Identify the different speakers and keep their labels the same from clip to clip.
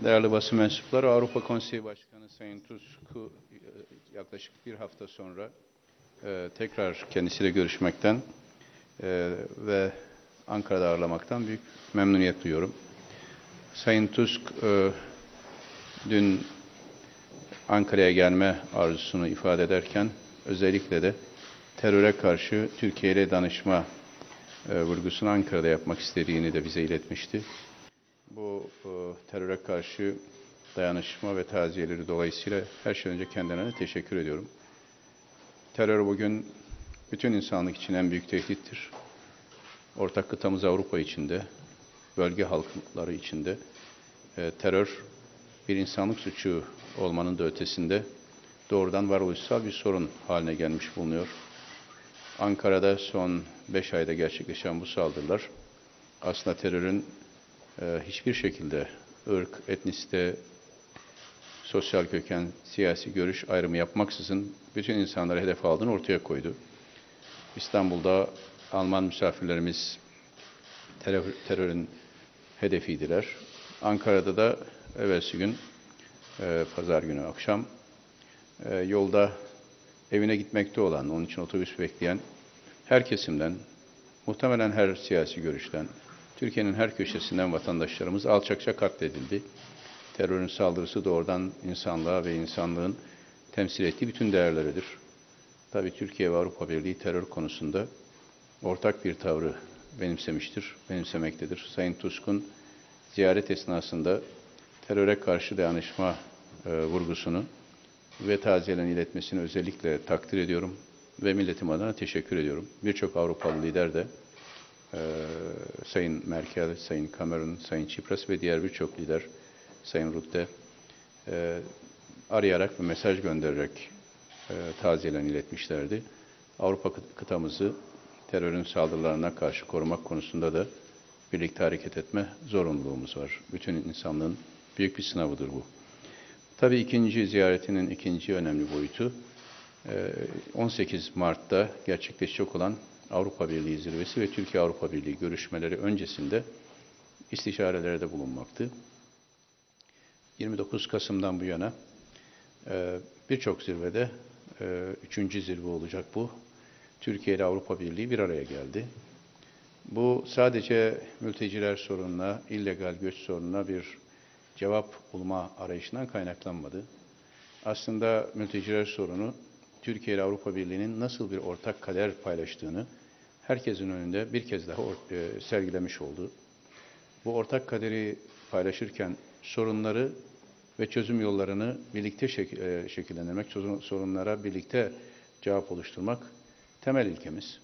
Speaker 1: Değerli basın mensupları, Avrupa Konseyi Başkanı Sayın Tusk'u yaklaşık bir hafta sonra tekrar kendisiyle görüşmekten ve Ankara'da ağırlamaktan büyük memnuniyet duyuyorum. Sayın Tusk dün Ankara'ya gelme arzusunu ifade ederken özellikle de teröre karşı Türkiye ile danışma vurgusunu Ankara'da yapmak istediğini de bize iletmişti. Bu teröre karşı dayanışma ve taziyeleri dolayısıyla her şeyden önce kendilerine teşekkür ediyorum. Terör bugün bütün insanlık için en büyük tehdittir. Ortak kıtamız Avrupa içinde, bölge halkları içinde terör bir insanlık suçu olmanın da ötesinde doğrudan varoluşsal bir sorun haline gelmiş bulunuyor. Ankara'da son 5 ayda gerçekleşen bu saldırılar aslında terörün hiçbir şekilde ırk, etnisite, sosyal köken, siyasi görüş ayrımı yapmaksızın bütün insanları hedef aldığını ortaya koydu. İstanbul'da Alman misafirlerimiz terörün hedefiydiler. Ankara'da da evvelsi gün, pazar günü akşam, yolda evine gitmekte olan, onun için otobüs bekleyen her kesimden, muhtemelen her siyasi görüşten, Türkiye'nin her köşesinden vatandaşlarımız alçakça katledildi. Terörün saldırısı doğrudan insanlığa ve insanlığın temsil ettiği bütün değerleridir. Tabii Türkiye ve Avrupa Birliği terör konusunda ortak bir tavrı benimsemektedir. Sayın Tusk'un ziyaret esnasında teröre karşı dayanışma vurgusunu ve taziyelerini iletmesini özellikle takdir ediyorum ve milletim adına teşekkür ediyorum. Birçok Avrupalı lider de Sayın Merkel, Sayın Cameron, Sayın Tsipras ve diğer birçok lider, Sayın Rutte arayarak ve mesaj göndererek taziyelerini iletmişlerdi. Avrupa kıtamızı terörün saldırılarına karşı korumak konusunda da birlikte hareket etme zorunluluğumuz var. Bütün insanlığın büyük bir sınavıdır bu. Tabii ikinci ziyaretinin ikinci önemli boyutu 18 Mart'ta gerçekleşecek olan Avrupa Birliği zirvesi ve Türkiye-Avrupa Birliği görüşmeleri öncesinde istişarelerde bulunmaktı. 29 Kasım'dan bu yana birçok zirvede, üçüncü zirve olacak bu, Türkiye ile Avrupa Birliği bir araya geldi. Bu sadece mülteciler sorununa, illegal göç sorununa bir cevap bulma arayışından kaynaklanmadı. Aslında mülteciler sorunu, Türkiye ile Avrupa Birliği'nin nasıl bir ortak kader paylaştığını herkesin önünde bir kez daha sergilemiş oldu. Bu ortak kaderi paylaşırken sorunları ve çözüm yollarını birlikte şekillendirmek, sorunlara birlikte cevap oluşturmak temel ilkemiz.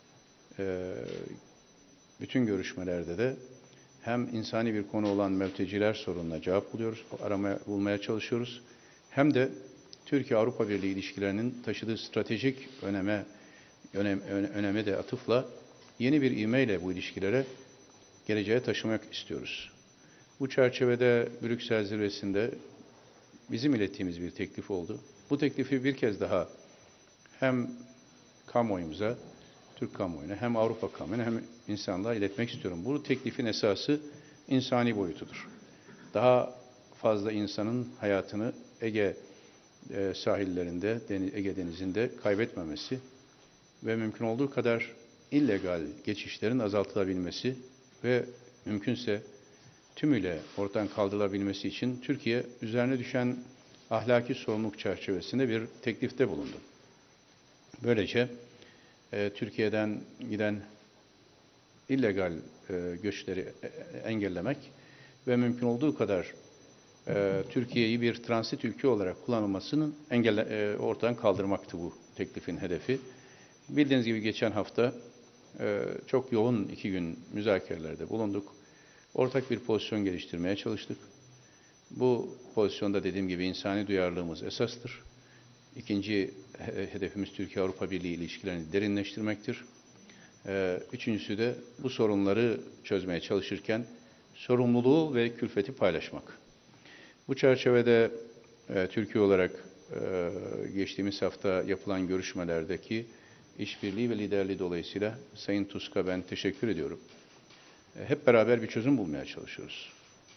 Speaker 1: Bütün görüşmelerde de hem insani bir konu olan mülteciler sorununa cevap bulmaya çalışıyoruz. Hem de Türkiye-Avrupa Birliği ilişkilerinin taşıdığı stratejik öneme de atıfla yeni bir ivmeyle bu ilişkilere geleceğe taşımak istiyoruz. Bu çerçevede Brüksel zirvesinde bizim ilettiğimiz bir teklif oldu. Bu teklifi bir kez daha hem kamuoyumuza, Türk kamuoyuna, hem Avrupa kamuoyuna hem insanlığa iletmek istiyorum. Bu teklifin esası insani boyutudur. Daha fazla insanın hayatını Ege sahillerinde, Ege Denizi'nde kaybetmemesi ve mümkün olduğu kadar illegal geçişlerin azaltılabilmesi ve mümkünse tümüyle ortadan kaldırılabilmesi için Türkiye üzerine düşen ahlaki sorumluluk çerçevesinde bir teklifte bulundu. Böylece Türkiye'den giden illegal göçleri engellemek ve mümkün olduğu kadar Türkiye'yi bir transit ülke olarak kullanılmasının ortadan kaldırmaktı bu teklifin hedefi. Bildiğiniz gibi geçen hafta çok yoğun 2 gün müzakerelerde bulunduk. Ortak bir pozisyon geliştirmeye çalıştık. Bu pozisyonda dediğim gibi insani duyarlılığımız esastır. İkinci hedefimiz Türkiye-Avrupa Birliği ilişkilerini derinleştirmektir. Üçüncüsü de bu sorunları çözmeye çalışırken sorumluluğu ve külfeti paylaşmak. Bu çerçevede Türkiye olarak geçtiğimiz hafta yapılan görüşmelerdeki işbirliği ve liderliği dolayısıyla Sayın Tusk'a ben teşekkür ediyorum. Hep beraber bir çözüm bulmaya çalışıyoruz.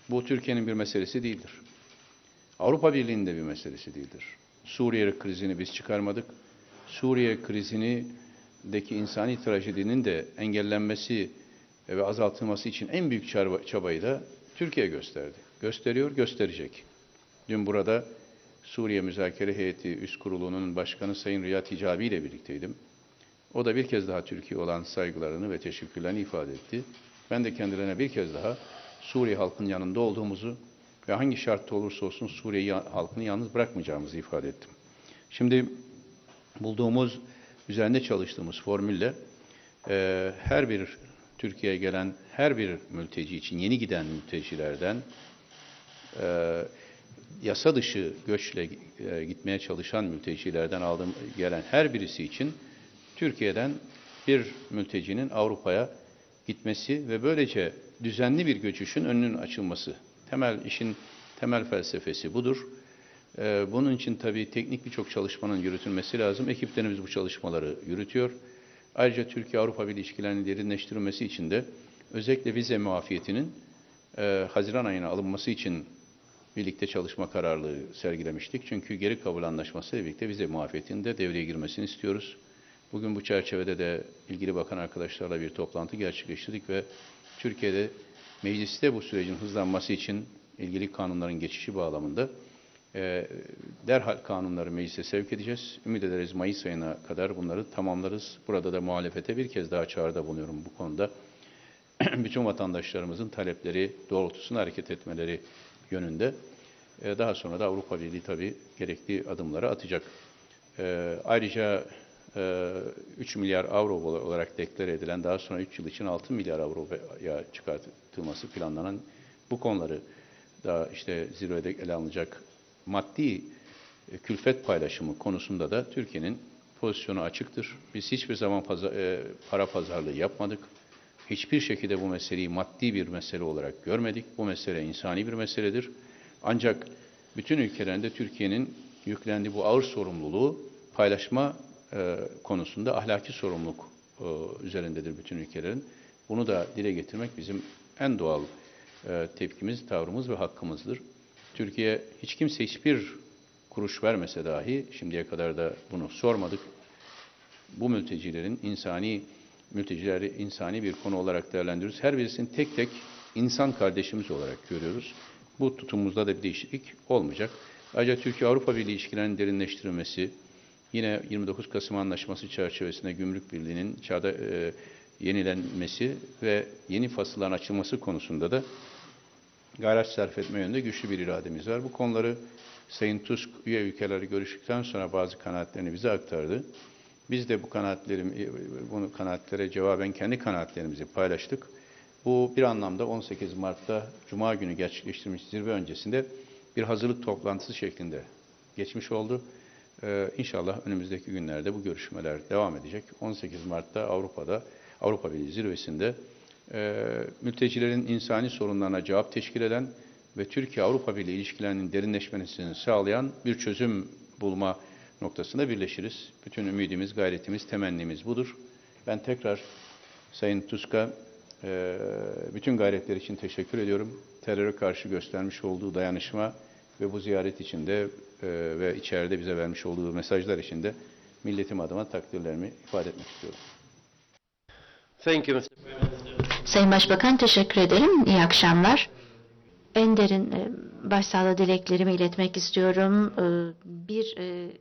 Speaker 1: Bu Türkiye'nin bir meselesi değildir. Avrupa Birliği'nin de bir meselesi değildir. Suriye krizini biz çıkarmadık. Suriye krizindeki insani trajedinin de engellenmesi ve azaltılması için en büyük çabayı da Türkiye gösterdi. Gösteriyor, gösterecek. Dün burada Suriye Müzakere Heyeti Üst Kurulu'nun başkanı Sayın Riyad Hicabi ile birlikteydim. O da bir kez daha Türkiye olan saygılarını ve teşekkürlerini ifade etti. Ben de kendilerine bir kez daha Suriye halkının yanında olduğumuzu ve hangi şartta olursa olsun Suriye halkını yalnız bırakmayacağımızı ifade ettim. Şimdi bulduğumuz, üzerinde çalıştığımız formülle her bir Türkiye'ye gelen her bir mülteci için, yeni giden mültecilerden yasa dışı göçle gitmeye çalışan mültecilerden gelen her birisi için Türkiye'den bir mültecinin Avrupa'ya gitmesi ve böylece düzenli bir göçüşün önünün açılması. İşin temel felsefesi budur. Bunun için tabii teknik birçok çalışmanın yürütülmesi lazım. Ekiplerimiz bu çalışmaları yürütüyor. Ayrıca Türkiye-Avrupa ilişkilerinin derinleştirilmesi için de özellikle vize muafiyetinin Haziran ayına alınması için birlikte çalışma kararlılığı sergilemiştik. Çünkü geri kabul anlaşması ile birlikte vize muafiyetinin de devreye girmesini istiyoruz. Bugün bu çerçevede de ilgili bakan arkadaşlarla bir toplantı gerçekleştirdik ve Türkiye'de mecliste bu sürecin hızlanması için ilgili kanunların geçişi bağlamında derhal kanunları meclise sevk edeceğiz. Ümit ederiz Mayıs ayına kadar bunları tamamlarız. Burada da muhalefete bir kez daha çağrıda bulunuyorum bu konuda. Bütün vatandaşlarımızın talepleri doğrultusunda hareket etmeleri yönünde. Daha sonra da Avrupa Birliği tabii gerekli adımları atacak. Ayrıca 3 milyar avro olarak deklare edilen, daha sonra 3 yıl için 6 milyar avroya çıkartılması planlanan bu konuları da işte zirvede ele alınacak maddi külfet paylaşımı konusunda da Türkiye'nin pozisyonu açıktır. Biz hiçbir zaman para pazarlığı yapmadık. Hiçbir şekilde bu meseleyi maddi bir mesele olarak görmedik. Bu mesele insani bir meseledir. Ancak bütün ülkelerinde Türkiye'nin yüklendiği bu ağır sorumluluğu paylaşma konusunda ahlaki sorumluluk üzerindedir bütün ülkelerin. Bunu da dile getirmek bizim en doğal tepkimiz, tavrımız ve hakkımızdır. Türkiye hiçbir kuruş vermese dahi, şimdiye kadar da bunu sormadık. Bu mültecileri insani bir konu olarak değerlendiriyoruz. Her birisini tek tek insan kardeşimiz olarak görüyoruz. Bu tutumumuzda da bir değişiklik olmayacak. Ayrıca Türkiye-Avrupa Birliği ilişkilerinin derinleştirilmesi, yine 29 Kasım Anlaşması çerçevesinde Gümrük Birliği'nin yenilenmesi ve yeni fasılların açılması konusunda da gayret sarf etme yönünde güçlü bir irademiz var. Bu konuları Sayın Tusk üye ülkeleri görüştükten sonra bazı kanaatlerini bize aktardı. Biz de bu kanaatlere cevaben kendi kanaatlerimizi paylaştık. Bu bir anlamda 18 Mart'ta Cuma günü gerçekleştirilmiş zirve öncesinde bir hazırlık toplantısı şeklinde geçmiş oldu. İnşallah önümüzdeki günlerde bu görüşmeler devam edecek. 18 Mart'ta Avrupa Birliği zirvesinde mültecilerin insani sorunlarına cevap teşkil eden ve Türkiye-Avrupa Birliği ilişkilerinin derinleşmesini sağlayan bir çözüm bulma noktasında birleşiriz. Bütün ümidimiz, gayretimiz, temennimiz budur. Ben tekrar Sayın Tusk'a bütün gayretler için teşekkür ediyorum. Teröre karşı göstermiş olduğu dayanışma ve bu ziyaret için de ve içeride bize vermiş olduğu mesajlar için de milletim adına takdirlerimi ifade etmek istiyorum.
Speaker 2: Thank you, Mr.
Speaker 3: Sayın Başbakan, teşekkür ederim. İyi akşamlar. En derin başsağlığı dileklerimi iletmek istiyorum. Bir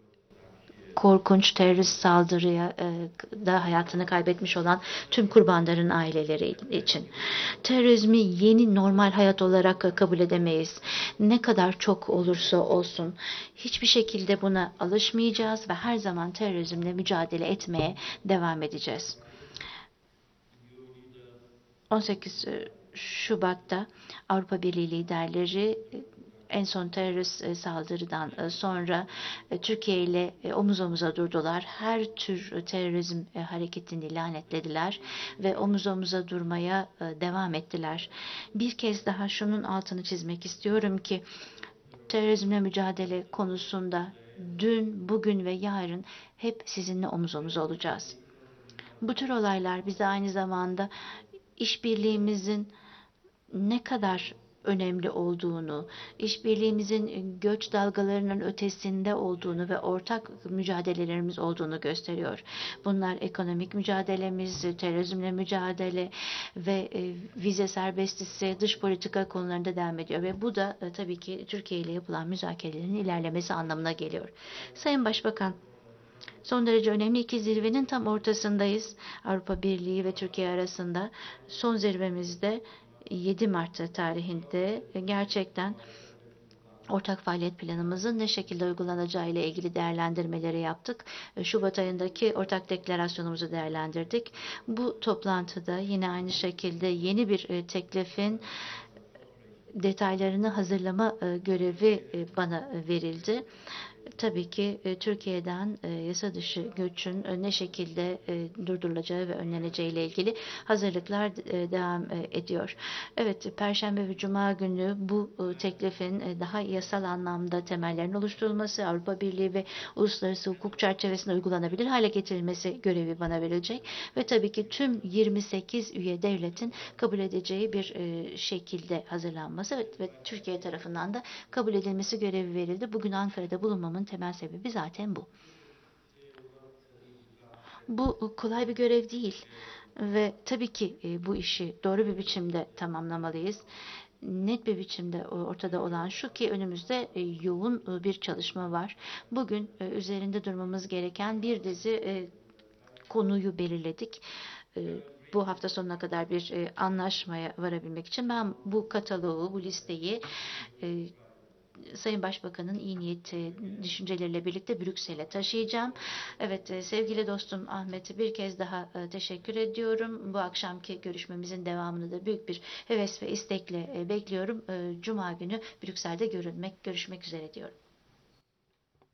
Speaker 3: korkunç terörist saldırıya da hayatını kaybetmiş olan tüm kurbanların aileleri için. Terörizmi yeni normal hayat olarak kabul edemeyiz. Ne kadar çok olursa olsun hiçbir şekilde buna alışmayacağız ve her zaman terörizmle mücadele etmeye devam edeceğiz. 18 Şubat'ta Avrupa Birliği liderleri en son terörist saldırıdan sonra Türkiye ile omuz omuza durdular. Her tür terörizm hareketini lanetlediler ve omuz omuza durmaya devam ettiler. Bir kez daha şunun altını çizmek istiyorum ki terörizmle mücadele konusunda dün, bugün ve yarın hep sizinle omuz omuza olacağız. Bu tür olaylar bize aynı zamanda işbirliğimizin ne kadar önemli olduğunu, işbirliğimizin göç dalgalarının ötesinde olduğunu ve ortak mücadelelerimiz olduğunu gösteriyor. Bunlar ekonomik mücadelemiz, terörizmle mücadele ve vize serbestisi, dış politika konularında devam ediyor ve bu da tabii ki Türkiye ile yapılan müzakerelerin ilerlemesi anlamına geliyor. Sayın Başbakan, son derece önemli iki zirvenin tam ortasındayız. Avrupa Birliği ve Türkiye arasında son zirvemizde 7 Mart tarihinde gerçekten ortak faaliyet planımızın ne şekilde uygulanacağı ile ilgili değerlendirmeleri yaptık. Şubat ayındaki ortak deklarasyonumuzu değerlendirdik. Bu toplantıda yine aynı şekilde yeni bir teklifin detaylarını hazırlama görevi bana verildi. Tabii ki Türkiye'den yasa dışı göçün ne şekilde durdurulacağı ve önleneceği ile ilgili hazırlıklar devam ediyor. Evet, Perşembe ve Cuma günü bu teklifin daha yasal anlamda temellerinin oluşturulması, Avrupa Birliği ve uluslararası hukuk çerçevesinde uygulanabilir hale getirilmesi görevi bana verilecek ve tabii ki tüm 28 üye devletin kabul edeceği bir şekilde hazırlanması ve Türkiye tarafından da kabul edilmesi görevi verildi. Bugün Ankara'da bulunmamın temel sebebi zaten bu. Bu kolay bir görev değil ve tabii ki bu işi doğru bir biçimde tamamlamalıyız. Net bir biçimde ortada olan şu ki önümüzde yoğun bir çalışma var. Bugün üzerinde durmamız gereken bir dizi konuyu belirledik. Bu hafta sonuna kadar bir anlaşmaya varabilmek için ben bu kataloğu, bu listeyi Sayın Başbakan'ın iyi niyet düşünceleriyle birlikte Brüksel'e taşıyacağım. Evet, sevgili dostum Ahmet'e bir kez daha teşekkür ediyorum. Bu akşamki görüşmemizin devamını da büyük bir heves ve istekle bekliyorum. Cuma günü Brüksel'de görüşmek üzere diyorum.